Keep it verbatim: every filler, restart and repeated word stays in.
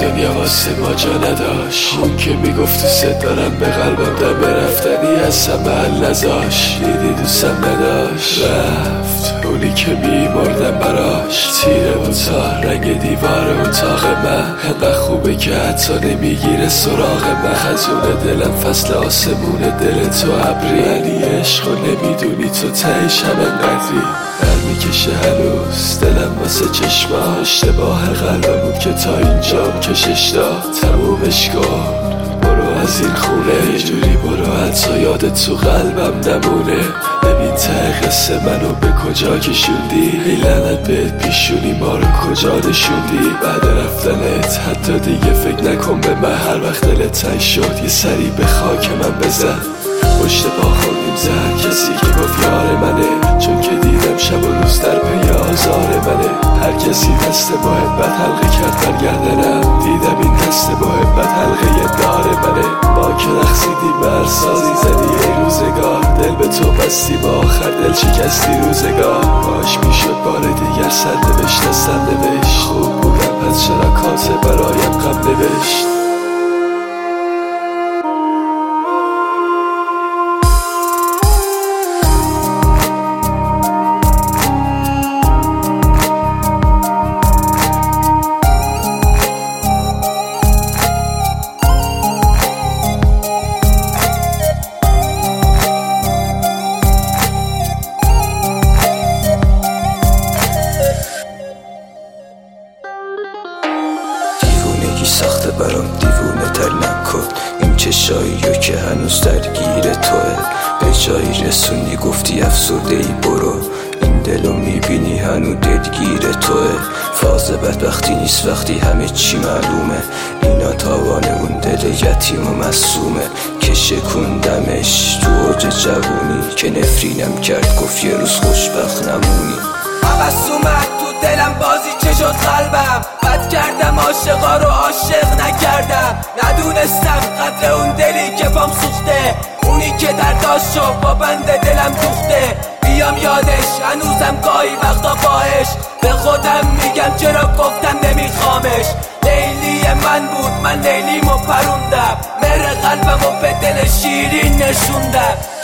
دنیا واسه ما جا نداشت. اون که میگفت دوست دارم به قلبم دم رفتنی اصلا محل نذاش. دیدی دوستم نداشت رفت اونی که میمردم براش. تیره و تا رنگ دیوار اتاق من انقدر خوبه که حتی نمیگیره سراغ من. خزون دلم فصل آسمون دل تو ابری. ولی عشق و نمیدونی تو تهش هم انقدری. در میکشه هنوز دلم واسه چشما. اشتباه قلبم بود که تا اینجام کشش داد. تمومش کن برو از این خونه. یه جوری برو حتی یاد تو قلبم نمونه. ببین ته قصه منو به کجا کشوندی. ای لعنت بهت پیشونی ما رو کجا نشوندی. بعد رفتنت حتی دیگه فکر نکن به من. هر وقت دلت تنگ شد یه سری به خاک من بزن. پشت پا خوردیم زد کسی که گفت یار منه. چون که دیدم شب و روز در پی آزار منه. هر کسی دست محبت حلقه کرد برگردنم. دیدم این دست محبت حلقه دار منه. ما که رقصیدیم بر سازی زدی ای روزگار. دل به تو بستی با آخر دل شکستی روزگار. باش میشد بار دیگر سر نوشت دستم نوشت. خوب بودم پس چرا کاسه برایم غم نوشت. سخته برام دیوونه تر نکن. این چشاییو که هنوز درگیر توه. به جایی رسونی گفتی افسرده ای برو. این دلو میبینی هنو دلگیر توه. فاز بدبختی نیست وقتی همه چی معلومه. اینا تاوان اون دل یتیم و مصومه که شکوندمش تو اوج جوونی. که نفرینم کرد گفت یه روز خوشبخت نمونی. عباس اومد تو دلم بازی چه شد قلبم. بد کردم عاشقا رو عاشق نکردم. ندونستم قدر اون دلی که پام سوخته. اونی که درداش شو با بند دلم دوخته. بیام یادش هنوزم گاهی وقتا باش. به خودم میگم چرا گفتم نمیخوامش. لیلی من بود من لیلیمو پروندم. مهر قلبمو به دل شیرین نشوندم.